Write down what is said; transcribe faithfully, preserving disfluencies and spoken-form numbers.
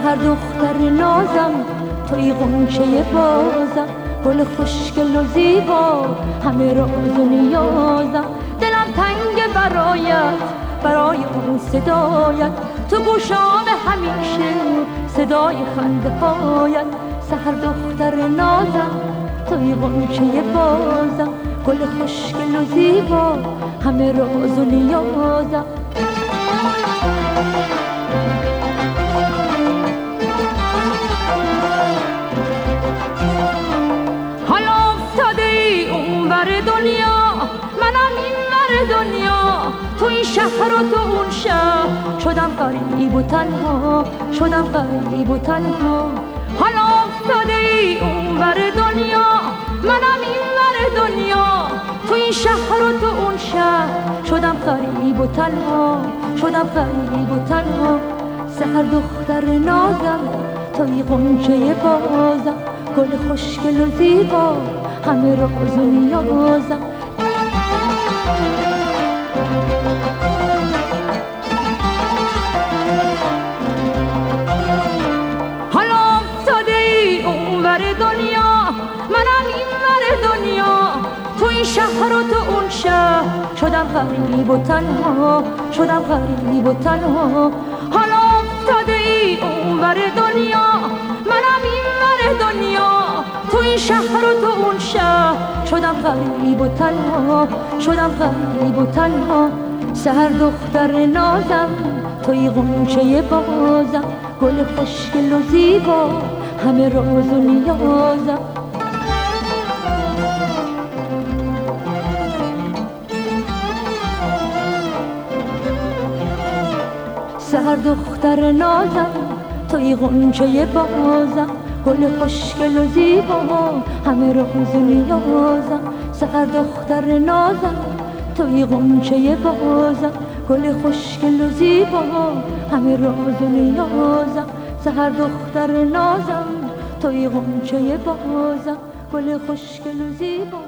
سحر دختر نازم، توی غنچه بازم، گل خوشگل و زیبا، همه راز و نیازم. دلم تنگ برایت، برای اون صدایت، تو گوشام همیشه صدای خنده هایت. سحر دختر نازم، توی غنچه بازم، گل خوشگل و زیبا، همه راز و نیازم. حالا افتاده ای اون ور دنیا، منم این ور دنیا، تو این شهر و تو اون شهر، شدم غریب و تنها، شدم غریب و تنها. حالا افتاده ای اون ور دنیا، منم این ور دنیا، تو این شهر و تو اون شهر، شدم غریب و تنها، شدم غریب و تنها. سحر دختر نازم، توی غنچه بازم، گل خوشگل و زیبا، همه راز و نیازم. حالا افتاده ای اون ور دنیا، منم این ور دنیا، تو این شهر و تو اون شهر، شدم غریب و تنها، شدم غریب و تنها. حالا افتاده ای اون ور دنیا، منم این ور دنیا، تو این شهر و تو اون شهر، شدم غریب و تنها، شدم غریب و تنها. سحر دختر نازم، توی غنچه بازم، گل خوشگل و زیبا، همه راز و نیازم. سحر دختر نازم، توی غنچه بازم، گل خوشگل و زیبا، همه راز و نیازم. سحر دختر نازم، توی غنچه بازم، گل خوشگل و زیبا، همه راز و نیازم. سحر دختر نازم، توی غنچه بازم، گل خوشگل و زیبا.